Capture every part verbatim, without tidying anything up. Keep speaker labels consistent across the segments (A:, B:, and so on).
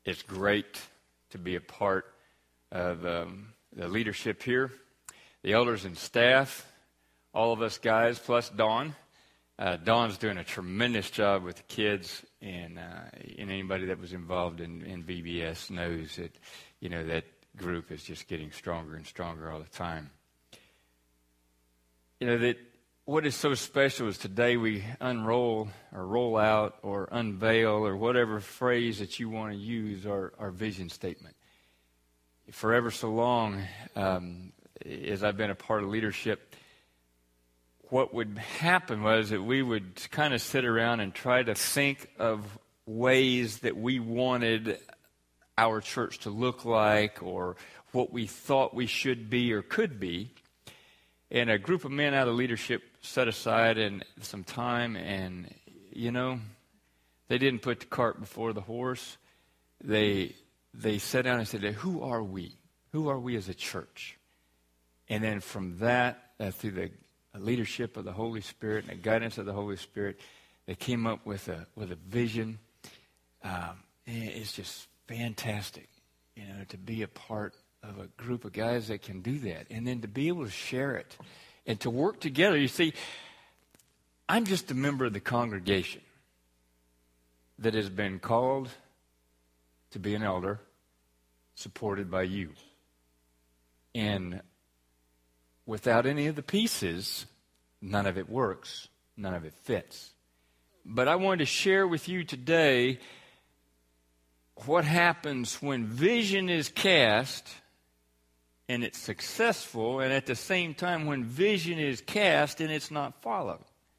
A: It's great to be a part of um, the leadership here, the elders and staff, all of us guys, plus Dawn. Uh, Dawn's doing a tremendous job with the kids, and, uh, and anybody that was involved in, in V B S knows that, you know, that group is just getting stronger and stronger all the time. You know, that what is so special is today we unroll or roll out or unveil or whatever phrase that you want to use our, our vision statement. For ever so long, um, as I've been a part of leadership, what would happen was that we would kind of sit around and try to think of ways that we wanted our church to look like or what we thought we should be or could be. And a group of men out of leadership set aside and some time, and, you know, they didn't put the cart before the horse. They they sat down and said, who are we? Who are we as a church? And then from that, uh, through the leadership of the Holy Spirit and the guidance of the Holy Spirit, they came up with a with a vision. Um, it's just fantastic, you know, to be a part of a group of guys that can do that, and then to be able to share it and to work together. You see, I'm just a member of the congregation that has been called to be an elder, supported by you. And without any of the pieces, none of it works, none of it fits. But I wanted to share with you today what happens when vision is cast and it's successful, and at the same time when vision is cast and it's not followed.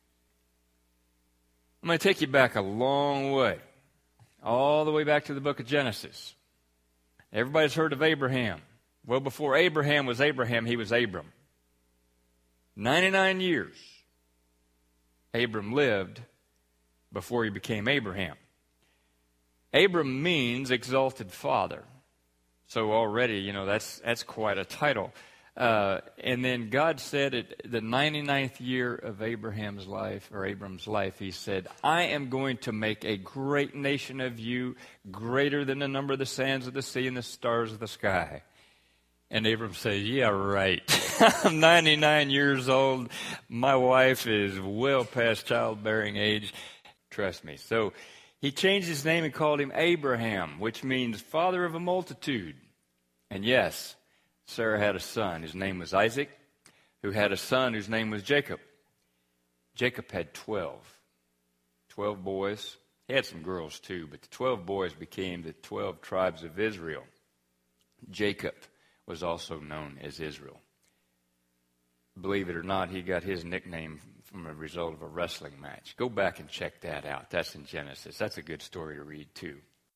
A: I'm going to take you back a long way, all the way back to the book of Genesis. Everybody's heard of Abraham. Well, before Abraham was Abraham, he was Abram. ninety-nine years Abram lived before he became Abraham. Abram means exalted father. So already, you know, that's that's quite a title. Uh, and then God said at the ninety-ninth year of Abraham's life, or Abram's life, he said, I am going to make a great nation of you, greater than the number of the sands of the sea and the stars of the sky. And Abram said, yeah, right. I'm ninety-nine years old. My wife is well past childbearing age. Trust me. So he changed his name and called him Abraham, which means father of a multitude. And yes, Sarah had a son. His name was Isaac, who had a son whose name was Jacob. Jacob had twelve. Twelve boys. He had some girls too, but the twelve boys became the twelve tribes of Israel. Jacob was also known as Israel. Believe it or not, he got his nickname from a result of a wrestling match. Go back and check that out. That's in Genesis. That's a good story to read too.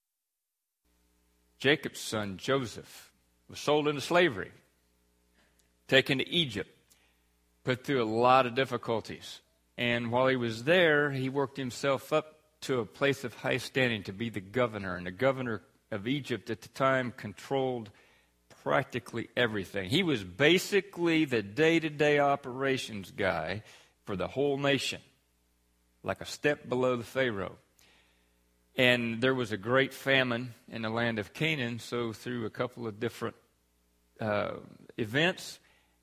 A: Jacob's son Joseph was sold into slavery, taken to Egypt, put through a lot of difficulties. And while he was there, he worked himself up to a place of high standing to be the governor. And the governor of Egypt at the time controlled practically everything. He was basically the day-to-day operations guy for the whole nation, like a step below the Pharaoh. And there was a great famine in the land of Canaan, so through a couple of different uh, events,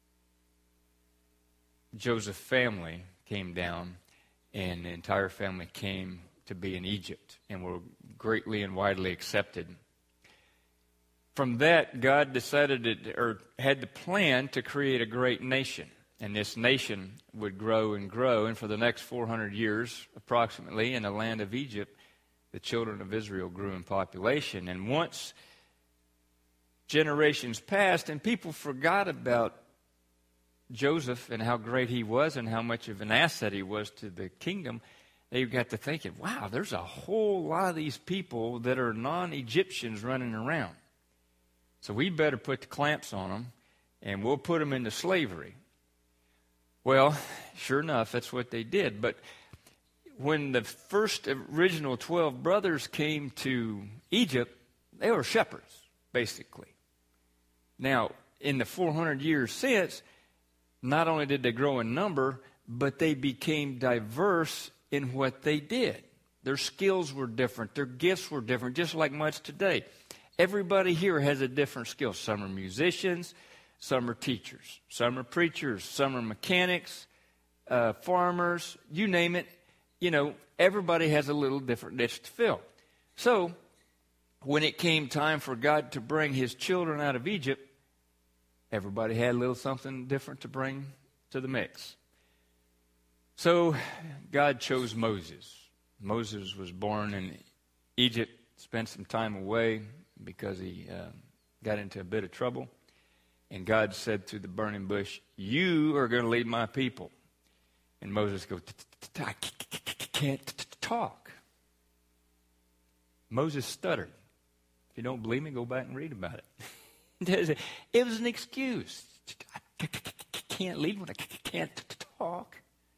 A: Joseph's family came down, and the entire family came to be in Egypt and were greatly and widely accepted. From that, God decided to, or had the plan to create a great nation. And this nation would grow and grow. And for the next four hundred years, approximately, in the land of Egypt, the children of Israel grew in population. And once generations passed and people forgot about Joseph and how great he was and how much of an asset he was to the kingdom, they got to thinking, wow, there's a whole lot of these people that are non-Egyptians running around. So we better put the clamps on them, and we'll put them into slavery. Well, sure enough, that's what they did. But when the first original twelve brothers came to Egypt, they were shepherds, basically. Now, in the four hundred years since, not only did they grow in number, but they became diverse in what they did. Their skills were different. Their gifts were different, just like much today. Everybody here has a different skill. Some are musicians, some are teachers, some are preachers, some are mechanics, uh, farmers, you name it. You know, everybody has a little different niche to fill. So, when it came time for God to bring his children out of Egypt, everybody had a little something different to bring to the mix. So, God chose Moses. Moses was born in Egypt, spent some time away because he uh, got into a bit of trouble. And God said to the burning bush, you are going to lead my people. And Moses goes, I can't talk. Moses stuttered. If you don't believe me, go back and read about it. It was an excuse. I can't lead when I can't talk.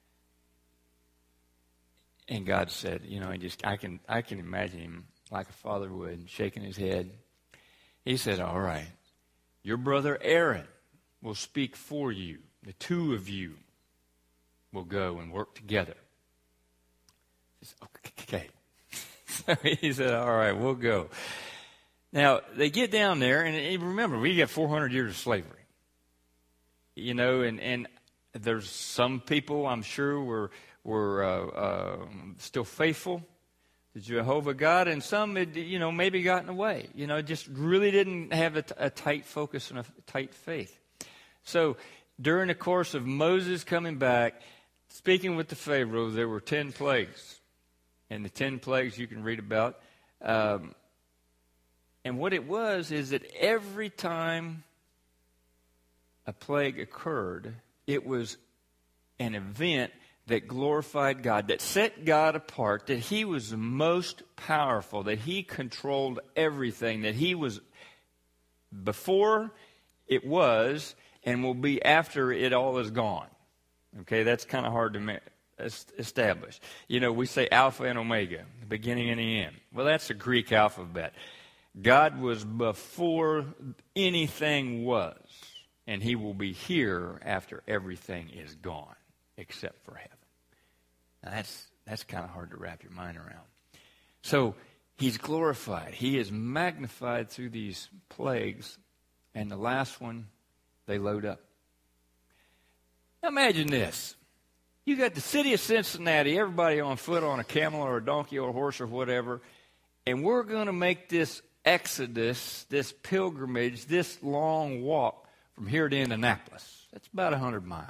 A: And God said, you know, I just I can I can imagine him like a father would, shaking his head. He said, all right, your brother Aaron will speak for you. The two of you will go and work together. He said, okay. So he said, all right, we'll go. Now, they get down there, and remember, we got four hundred years of slavery. You know, and, and there's some people, I'm sure, were, were uh, uh, still faithful to Jehovah God, and some had, you know, maybe gotten away. You know, just really didn't have a, t- a tight focus and a tight faith. So, during the course of Moses coming back, speaking with the Pharaoh, there were ten plagues. And the ten plagues you can read about. Um, and what it was is that every time a plague occurred, it was an event that glorified God, that set God apart, that he was the most powerful, that he controlled everything, that he was before it was and will be after it all is gone. Okay, that's kind of hard to ma- establish. You know, we say Alpha and Omega, the beginning and the end. Well, that's the Greek alphabet. God was before anything was, and he will be here after everything is gone, except for heaven. Now, that's that's kind of hard to wrap your mind around. So, he's glorified. He is magnified through these plagues, and the last one, they load up. Now, imagine this. You got the city of Cincinnati, everybody on foot, on a camel or a donkey or a horse or whatever, and we're going to make this exodus, this pilgrimage, this long walk from here to Indianapolis. That's about one hundred miles.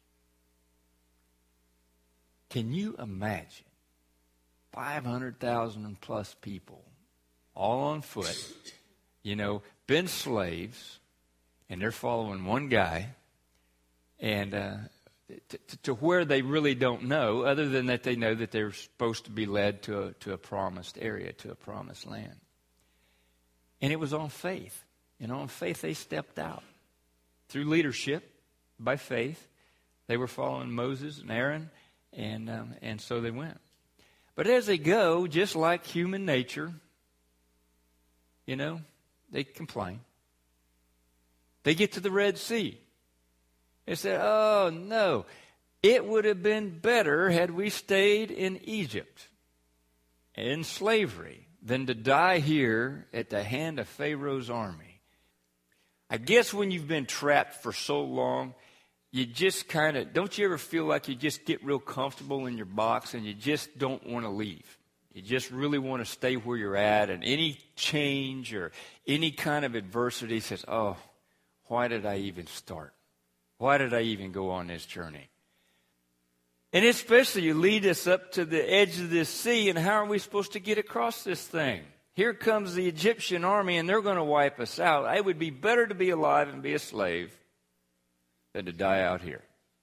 A: Can you imagine five hundred thousand plus people, all on foot, you know, been slaves, and they're following one guy, and uh, to, to where they really don't know, other than that they know that they're supposed to be led to a, to a promised area, to a promised land. And it was on faith. And on faith they stepped out. Through leadership, by faith, they were following Moses and Aaron, and um, and so they went. But as they go, just like human nature, you know, they complain. They get to the Red Sea. They said, oh, no, it would have been better had we stayed in Egypt in slavery than to die here at the hand of Pharaoh's army. I guess when you've been trapped for so long, you just kind of, don't you ever feel like you just get real comfortable in your box and you just don't want to leave? You just really want to stay where you're at, and any change or any kind of adversity says, oh, why did I even start? Why did I even go on this journey? And especially you lead us up to the edge of this sea, and how are we supposed to get across this thing? Here comes the Egyptian army, and they're going to wipe us out. It would be better to be alive and be a slave than to die out here.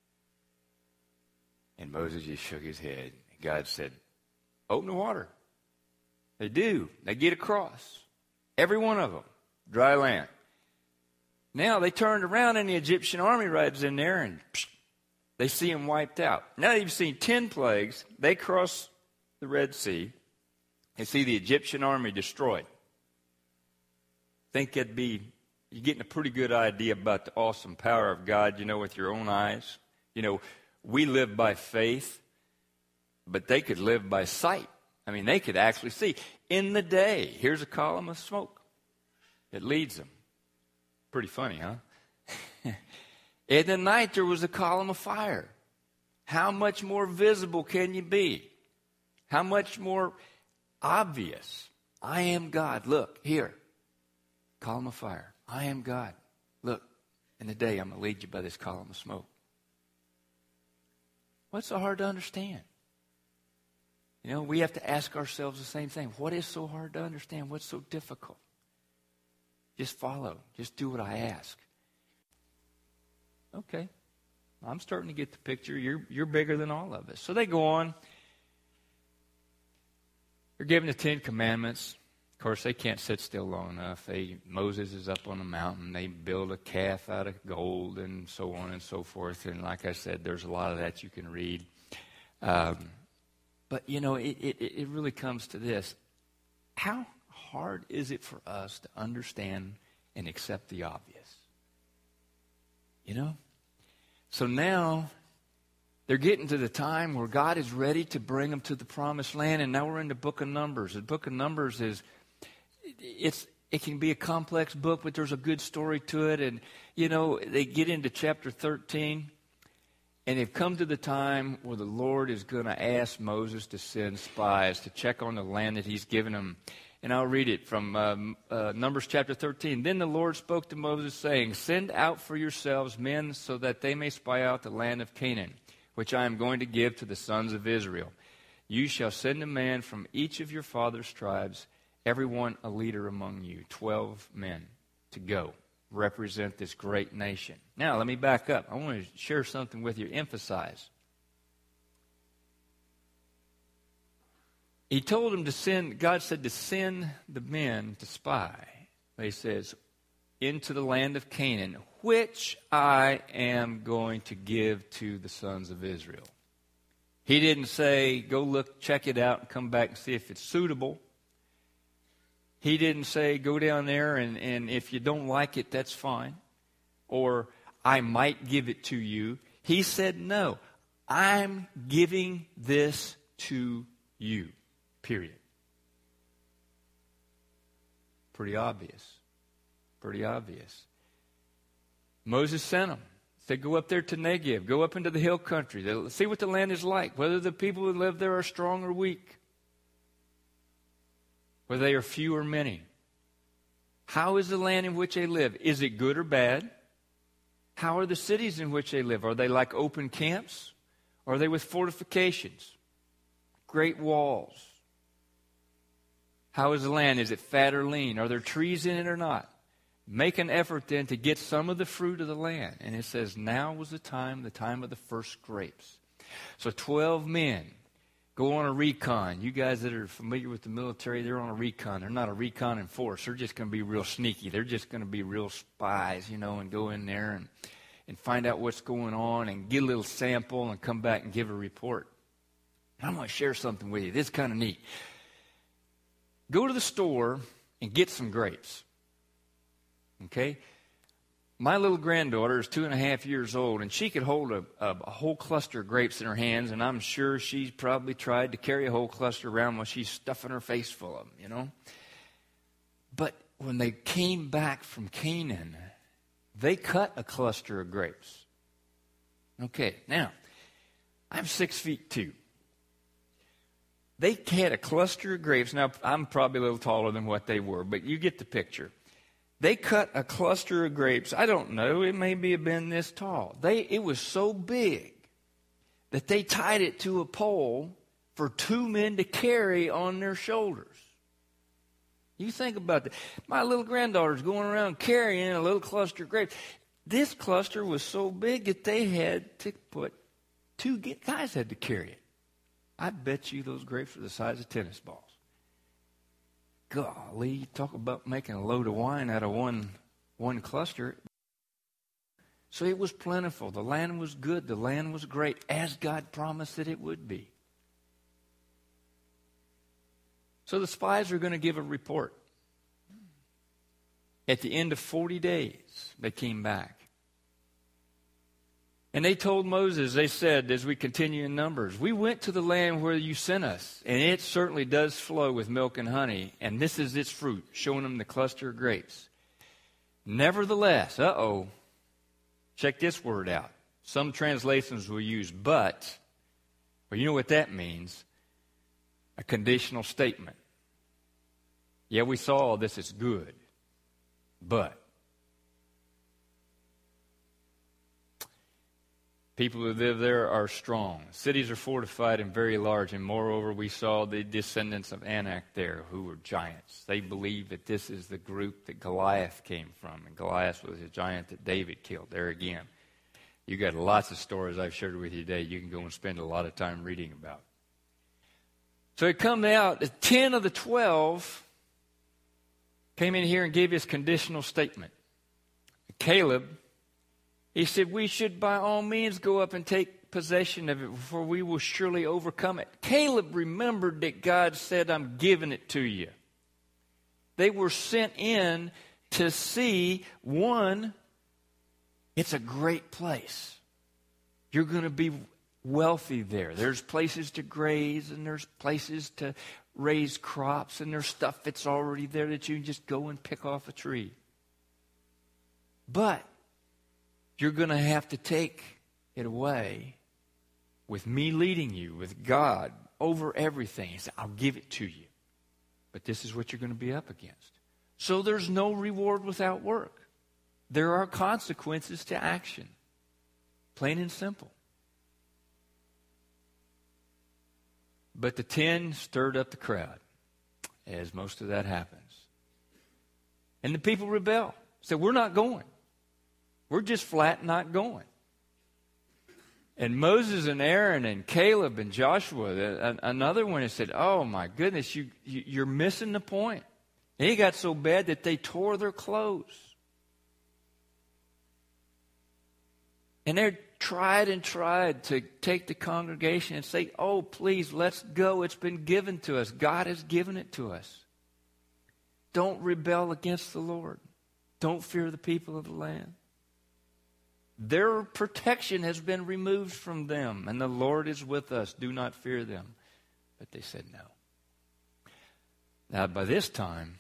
A: And Moses just shook his head. And God said, open the water. They do. They get across. Every one of them. Dry land. Now they turned around, and the Egyptian army rides in there, and psh, they see them wiped out. Now they've seen ten plagues. They cross the Red Sea. They see the Egyptian army destroyed. Think it'd be, you're getting a pretty good idea about the awesome power of God, you know, with your own eyes. You know, we live by faith, but they could live by sight. I mean, they could actually see. In the day, here's a column of smoke. It leads them. Pretty funny, huh? In the night, there was a column of fire. How much more visible can you be? How much more obvious? I am God. Look, here. Column of fire. I am God. Look, in the day, I'm going to lead you by this column of smoke. What's so hard to understand? You know, we have to ask ourselves the same thing. What is so hard to understand? What's so difficult? Just follow. Just do what I ask. Okay. I'm starting to get the picture. You're, you're bigger than all of us. So they go on. They're given the Ten Commandments. Of course, they can't sit still long enough. They, Moses is up on the mountain. They build a calf out of gold and so on and so forth. And like I said, there's a lot of that you can read. Um, but, you know, it, it, it really comes to this. How hard is it for us to understand and accept the obvious? You know? So now they're getting to the time where God is ready to bring them to the promised land, and now we're in the book of Numbers. The book of Numbers is, it's it can be a complex book, but there's a good story to it. And, you know, they get into chapter thirteen, and they've come to the time where the Lord is going to ask Moses to send spies to check on the land that he's given them. And I'll read it from um, uh, Numbers chapter thirteen. Then the Lord spoke to Moses, saying, "Send out for yourselves men so that they may spy out the land of Canaan, which I am going to give to the sons of Israel. You shall send a man from each of your father's tribes, every one a leader among you, twelve men, to go represent this great nation." Now, let me back up. I want to share something with you, emphasize. He told him to send, God said to send the men to spy. He says, into the land of Canaan, which I am going to give to the sons of Israel. He didn't say, go look, check it out, and come back and see if it's suitable. He didn't say, go down there, and, and if you don't like it, that's fine. Or, I might give it to you. He said, no, I'm giving this to you. Period. Pretty obvious. Pretty obvious. Moses sent them. Said, go up there to Negev. Go up into the hill country. They'll see what the land is like. Whether the people who live there are strong or weak. Whether they are few or many. How is the land in which they live? Is it good or bad? How are the cities in which they live? Are they like open camps? Or are they with fortifications? Great walls? How is the land? Is it fat or lean? Are there trees in it or not? Make an effort then to get some of the fruit of the land. And it says, now was the time, the time of the first grapes. So twelve men go on a recon. You guys that are familiar with the military, they're on a recon. They're not a recon in force. They're just going to be real sneaky. They're just going to be real spies, you know, and go in there and, and find out what's going on and get a little sample and come back and give a report. And I'm going to share something with you. This is kind of neat. Go to the store and get some grapes. Okay? My little granddaughter is two and a half years old, and she could hold a, a, a whole cluster of grapes in her hands, and I'm sure she's probably tried to carry a whole cluster around while she's stuffing her face full of them, you know? But when they came back from Canaan, they cut a cluster of grapes. Okay, now, I'm six feet two. They had a cluster of grapes. Now, I'm probably a little taller than what they were, but you get the picture. They cut a cluster of grapes. I don't know. It may be have been this tall. They, it was so big that they tied it to a pole for two men to carry on their shoulders. You think about that. My little granddaughter's going around carrying a little cluster of grapes. This cluster was so big that they had to put, two guys had to carry it. I bet you those grapes were the size of tennis balls. Golly, talk about making a load of wine out of one, one cluster. So it was plentiful. The land was good. The land was great, as God promised that it would be. So the spies are going to give a report. At the end of forty days, they came back. And they told Moses, they said, as we continue in Numbers, we went to the land where you sent us, and it certainly does flow with milk and honey, and this is its fruit, showing them the cluster of grapes. Nevertheless, uh-oh, check this word out. Some translations will use but. Well, you know what that means? A conditional statement. Yeah, we saw all this is good, but. People who live there are strong. Cities are fortified and very large, and moreover, we saw the descendants of Anak there who were giants. They believe that this is the group that Goliath came from, and Goliath was a giant that David killed. There again, you got lots of stories I've shared with you today. You can go and spend a lot of time reading about. So it come out that ten of the twelve came in here and gave his conditional statement. Caleb, he said, we should by all means go up and take possession of it, for we will surely overcome it. Caleb remembered that God said, I'm giving it to you. They were sent in to see, one, it's a great place. You're going to be wealthy there. There's places to graze, and there's places to raise crops, and there's stuff that's already there that you can just go and pick off a tree. But you're going to have to take it away with me leading you, with God over everything. He said, I'll give it to you. But this is what you're going to be up against. So there's no reward without work. There are consequences to action. Plain and simple. But the ten stirred up the crowd, as most of that happens. And the people rebel. Said, we're not going. We're just flat not going. And Moses and Aaron and Caleb and Joshua, another one, has said, oh my goodness, you, you, you're missing the point. And it got so bad that they tore their clothes. And they tried and tried to take the congregation and say, oh, please, let's go. It's been given to us. God has given it to us. Don't rebel against the Lord. Don't fear the people of the land. Their protection has been removed from them, and the Lord is with us. Do not fear them. But they said no. Now, by this time,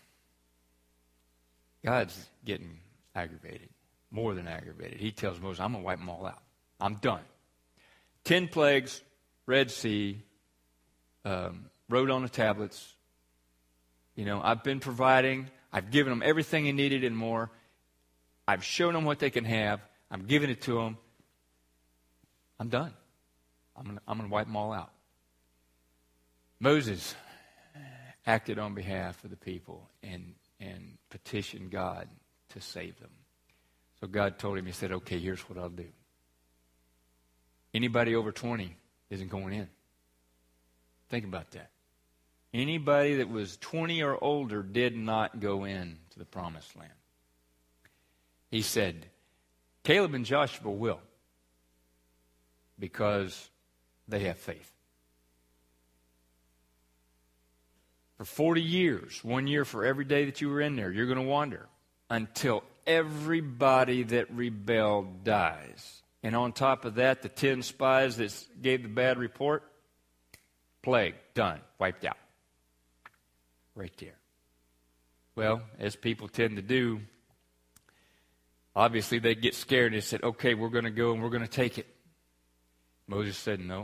A: God's getting aggravated, more than aggravated. He tells Moses, I'm going to wipe them all out. I'm done. Ten plagues, Red Sea, um, wrote on the tablets. You know, I've been providing. I've given them everything they needed and more. I've shown them what they can have. I'm giving it to them. I'm done. I'm going I'm to wipe them all out. Moses acted on behalf of the people and, and petitioned God to save them. So God told him, he said, okay, here's what I'll do. Anybody over twenty isn't going in. Think about that. Anybody that was twenty or older did not go in to the promised land. He said, Caleb and Joshua will, because they have faith. For forty years, one year for every day that you were in there, you're going to wander until everybody that rebelled dies. And on top of that, the ten spies that gave the bad report, plague, done, wiped out. Right there. Well, as people tend to do, obviously they get scared and they said, okay, we're going to go and we're going to take it. Moses said, no,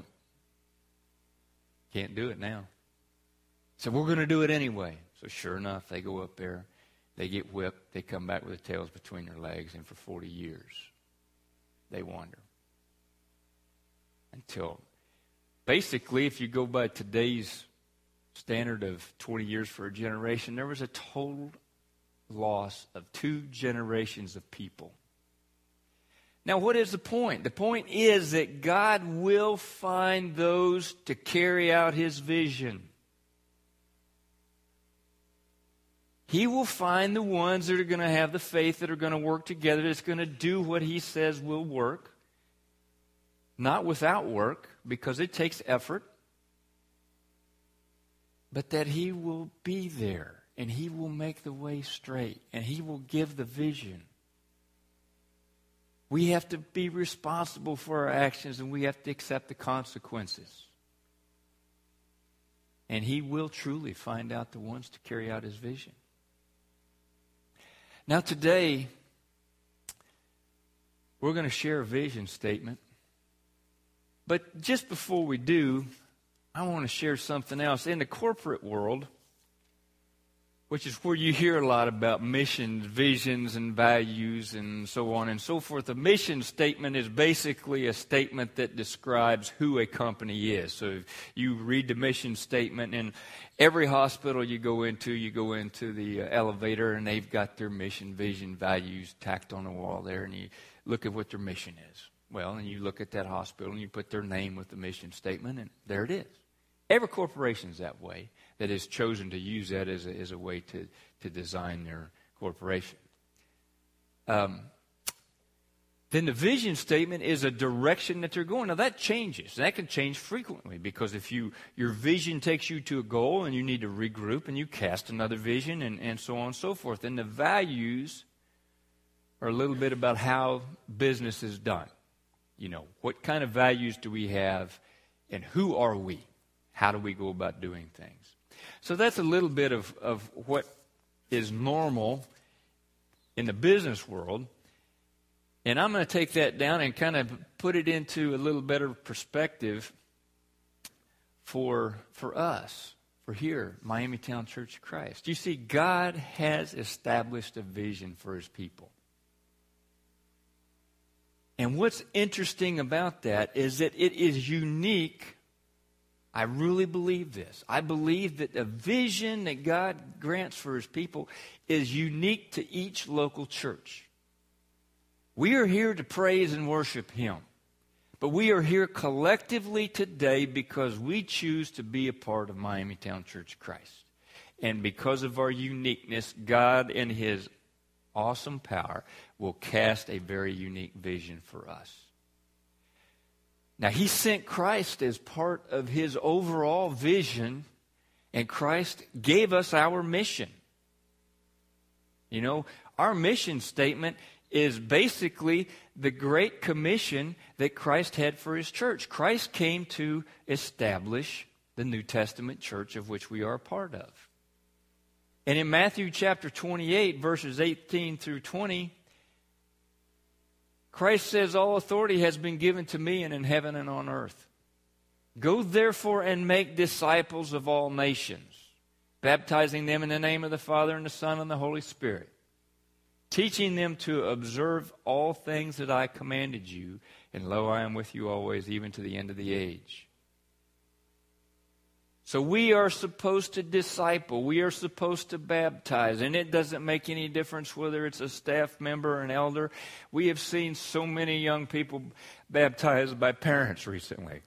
A: can't do it now. So we're going to do it anyway. So sure enough, they go up there, they get whipped, they come back with their tails between their legs, and for forty years, they wander. Until, basically, if you go by today's standard of twenty years for a generation, there was a total loss of two generations of people. Now, what is the point? The point is that God will find those to carry out his vision. He will find the ones that are going to have the faith, that are going to work together, that's going to do what he says will work. Not without work, because it takes effort. But that he will be there, and he will make the way straight, and he will give the vision. We have to be responsible for our actions, and we have to accept the consequences. And He will truly find out the ones to carry out His vision. Now today, we're going to share a vision statement. But just before we do, I want to share something else. In the corporate world, which is where you hear a lot about missions, visions, and values, and so on and so forth. A mission statement is basically a statement that describes who a company is. So if you read the mission statement, in every hospital you go into, you go into the uh, elevator, and they've got their mission, vision, values tacked on the wall there, and you look at what their mission is. Well, and you look at that hospital, and you put their name with the mission statement, and there it is. Every corporation is that way, that has chosen to use that as a, as a way to, to design their corporation. Um, then the vision statement is a direction that they're going. Now that changes. That can change frequently, because if you your vision takes you to a goal and you need to regroup and you cast another vision, and, and so on and so forth. And the values are a little bit about how business is done. You know, what kind of values do we have, and who are we? How do we go about doing things? So that's a little bit of, of what is normal in the business world. And I'm going to take that down and kind of put it into a little better perspective for, for us, for here, Miami Town Church of Christ. You see, God has established a vision for His people. And what's interesting about that is that it is unique. I really believe this. I believe that the vision that God grants for His people is unique to each local church. We are here to praise and worship Him. But we are here collectively today because we choose to be a part of Miami Town Church of Christ. And because of our uniqueness, God in His awesome power will cast a very unique vision for us. Now, He sent Christ as part of His overall vision, and Christ gave us our mission. You know, our mission statement is basically the Great Commission that Christ had for His church. Christ came to establish the New Testament church of which we are a part of. And in Matthew chapter twenty-eight, verses eighteen through twenty, Christ says, all authority has been given to me and in heaven and on earth. Go therefore and make disciples of all nations, baptizing them in the name of the Father and the Son and the Holy Spirit, teaching them to observe all things that I commanded you, and lo, I am with you always, even to the end of the age. So we are supposed to disciple. We are supposed to baptize. And it doesn't make any difference whether it's a staff member or an elder. We have seen so many young people baptized by parents recently.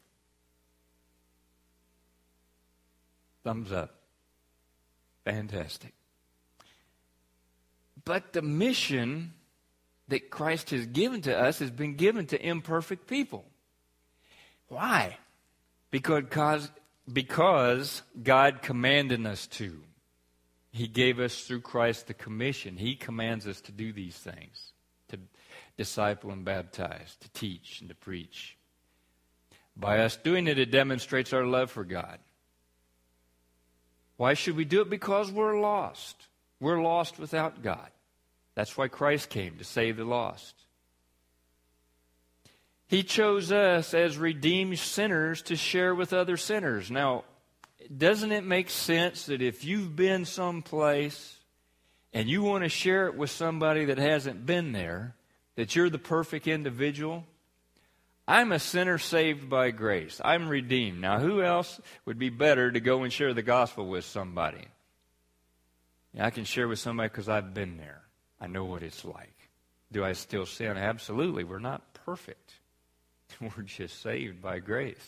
A: Thumbs up. Fantastic. But the mission that Christ has given to us has been given to imperfect people. Why? Because Because God commanded us to. He gave us through Christ the commission. He commands us to do these things, to disciple and baptize, to teach and to preach. By us doing it, it demonstrates our love for God. Why should we do it? Because we're lost. We're lost without God. That's why Christ came, to save the lost. He chose us as redeemed sinners to share with other sinners. Now, doesn't it make sense that if you've been someplace and you want to share it with somebody that hasn't been there, that you're the perfect individual? I'm a sinner saved by grace. I'm redeemed. Now, who else would be better to go and share the gospel with somebody? Yeah, I can share with somebody because I've been there. I know what it's like. Do I still sin? Absolutely. We're not perfect. We're just saved by grace.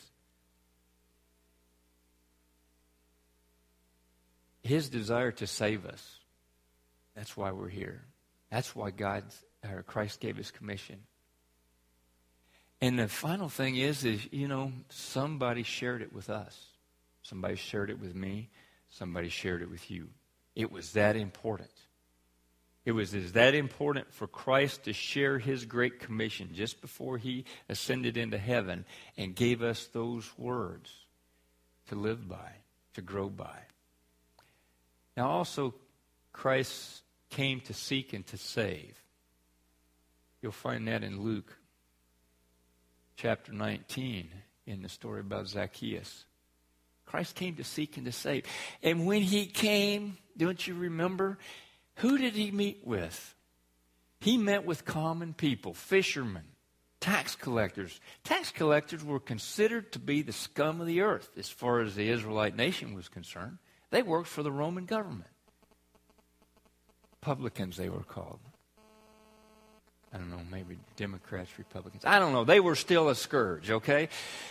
A: His desire to save us. That's why we're here. That's why God, or Christ gave His commission. And the final thing is, is, you know, somebody shared it with us. Somebody shared it with me. Somebody shared it with you. It was that important. It was is that important for Christ to share his great commission just before he ascended into heaven and gave us those words to live by, to grow by. Now also, Christ came to seek and to save. You'll find that in Luke chapter nineteen in the story about Zacchaeus. Christ came to seek and to save. And when he came, don't you remember? Who did he meet with? He met with common people, fishermen, tax collectors. Tax collectors were considered to be the scum of the earth as far as the Israelite nation was concerned. They worked for the Roman government. Publicans, they were called. I don't know, maybe Democrats, Republicans. I don't know. They were still a scourge, okay?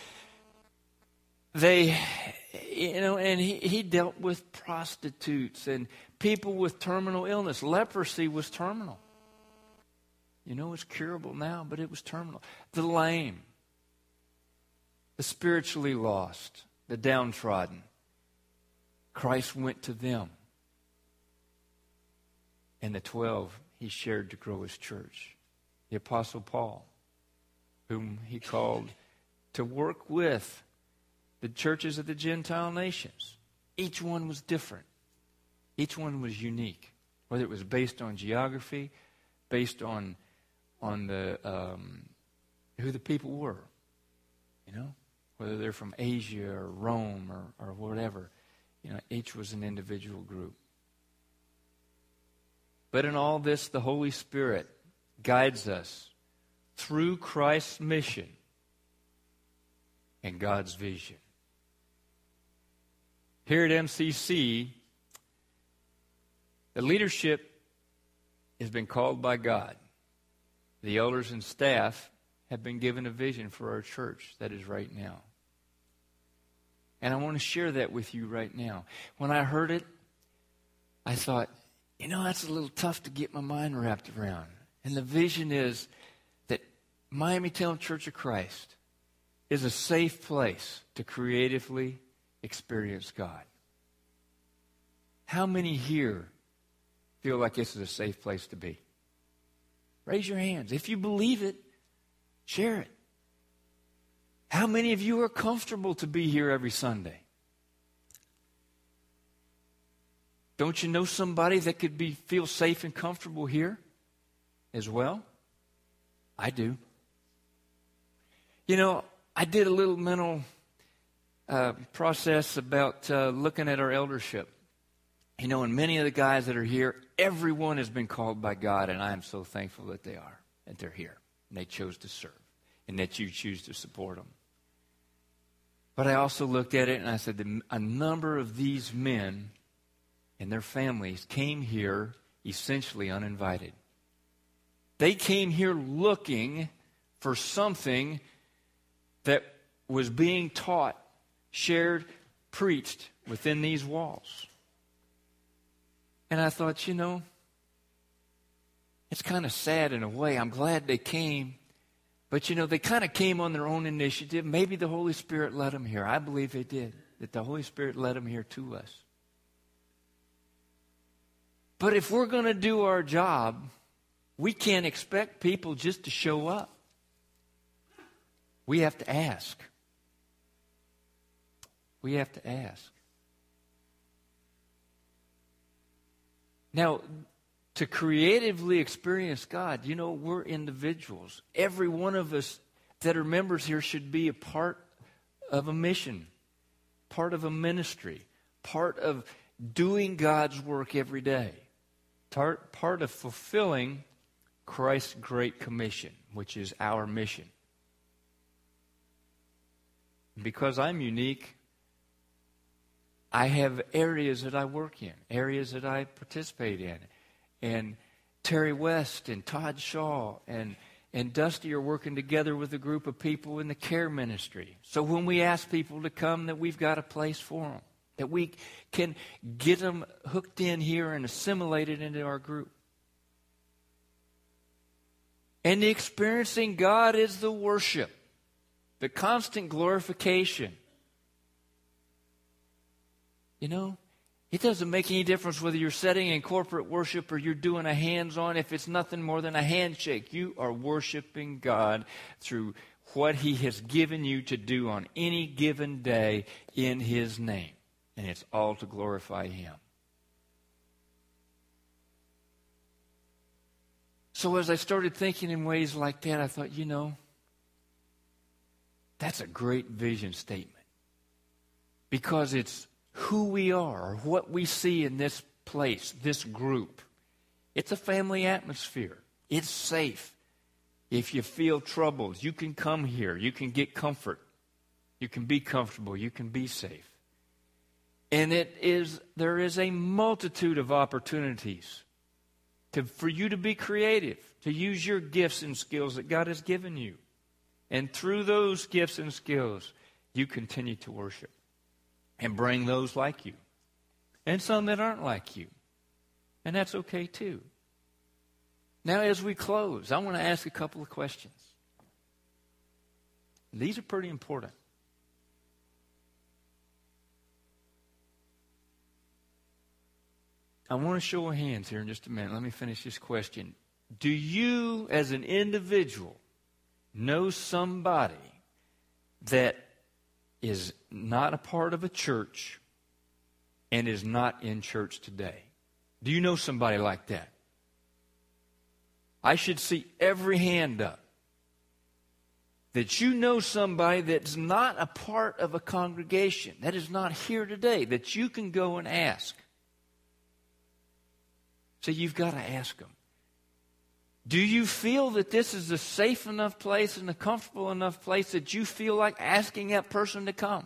A: They, you know, and he, he dealt with prostitutes and people with terminal illness. Leprosy was terminal. You know, it's curable now, but it was terminal. The lame, the spiritually lost, the downtrodden. Christ went to them. And the twelve he shared to grow his church. The Apostle Paul, whom he called to work with the churches of the Gentile nations. Each one was different. Each one was unique. Whether it was based on geography, based on on the um, who the people were. You know, whether they're from Asia or Rome or, or whatever. You know, each was an individual group. But in all this, the Holy Spirit guides us through Christ's mission and God's vision. Here at M C C, the leadership has been called by God. The elders and staff have been given a vision for our church that is right now. And I want to share that with you right now. When I heard it, I thought, you know, that's a little tough to get my mind wrapped around. And the vision is that Miamitown Church of Christ is a safe place to creatively experience God. How many here feel like this is a safe place to be? Raise your hands. If you believe it, share it. How many of you are comfortable to be here every Sunday? Don't you know somebody that could be feel safe and comfortable here as well? I do. You know, I did a little mental uh, process about uh, looking at our eldership. You know, and many of the guys that are here, everyone has been called by God, and I am so thankful that they are, that they're here, and they chose to serve, and that you choose to support them. But I also looked at it, and I said, a number of these men and their families came here essentially uninvited. They came here looking for something that was being taught, shared, preached within these walls. And I thought, you know, it's kind of sad in a way. I'm glad they came. But, you know, they kind of came on their own initiative. Maybe the Holy Spirit led them here. I believe they did, that the Holy Spirit led them here to us. But if we're going to do our job, we can't expect people just to show up. We have to ask. We have to ask. Now, to creatively experience God, you know, we're individuals. Every one of us that are members here should be a part of a mission, part of a ministry, part of doing God's work every day, part, part of fulfilling Christ's Great Commission, which is our mission. Because I'm unique, I have areas that I work in, areas that I participate in. And Terry West and Todd Shaw and, and Dusty are working together with a group of people in the care ministry. So when we ask people to come, that we've got a place for them, that we can get them hooked in here and assimilated into our group. And the experiencing God is the worship, the constant glorification. You know, It doesn't make any difference whether you're sitting in corporate worship or you're doing a hands-on. If it's nothing more than a handshake, you are worshiping God through what He has given you to do on any given day in His name. And it's all to glorify Him. So as I started thinking in ways like that, I thought, you know, that's a great vision statement. Because it's who we are, or what we see in this place, this group. It's a family atmosphere. It's safe. If you feel troubled, you can come here. You can get comfort. You can be comfortable. You can be safe. And it is there is a multitude of opportunities to, for you to be creative, to use your gifts and skills that God has given you. And through those gifts and skills, you continue to worship. And bring those like you. And some that aren't like you. And that's okay too. Now as we close, I want to ask a couple of questions. These are pretty important. I want to show of hands here in just a minute. Let me finish this question. Do you as an individual know somebody that is not a part of a church and is not in church today? Do you know somebody like that? I should see every hand up. That you know somebody that's not a part of a congregation, that is not here today, that you can go and ask. So you've got to ask them. Do you feel that this is a safe enough place and a comfortable enough place that you feel like asking that person to come?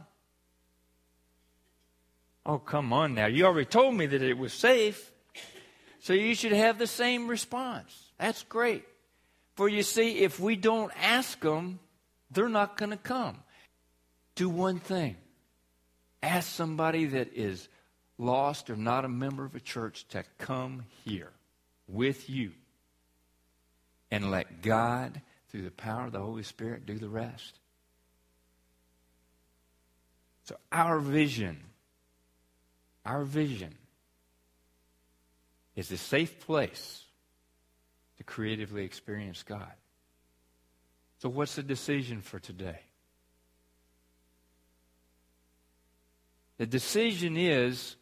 A: Oh, come on now. You already told me that it was safe. So you should have the same response. That's great. For you see, if we don't ask them, they're not going to come. Do one thing. Ask somebody that is lost or not a member of a church to come here with you. And let God, through the power of the Holy Spirit, do the rest. So our vision, our vision is a safe place to creatively experience God. So what's the decision for today? The decision is,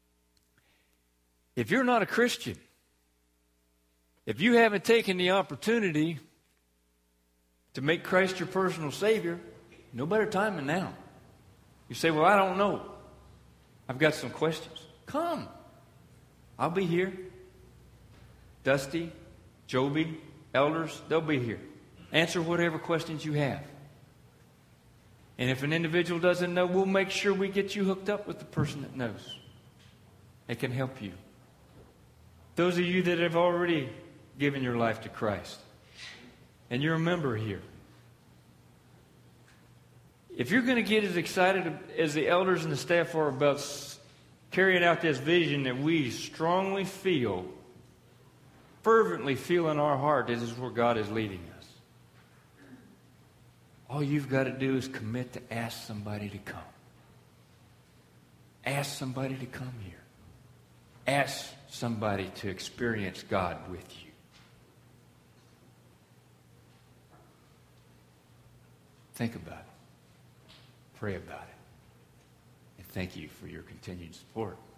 A: if you're not a Christian, if you haven't taken the opportunity to make Christ your personal Savior, no better time than now. You say, well, I don't know. I've got some questions. Come. I'll be here. Dusty, Joby, elders, they'll be here. Answer whatever questions you have. And if an individual doesn't know, we'll make sure we get you hooked up with the person that knows. It can help you. Those of you that have already given your life to Christ, and you're a member here, if you're going to get as excited as the elders and the staff are about carrying out this vision that we strongly feel, fervently feel in our heart, this is where God is leading us. All you've got to do is commit to ask somebody to come. Ask somebody to come here. Ask somebody to experience God with you. Think about it. Pray about it. And thank you for your continued support.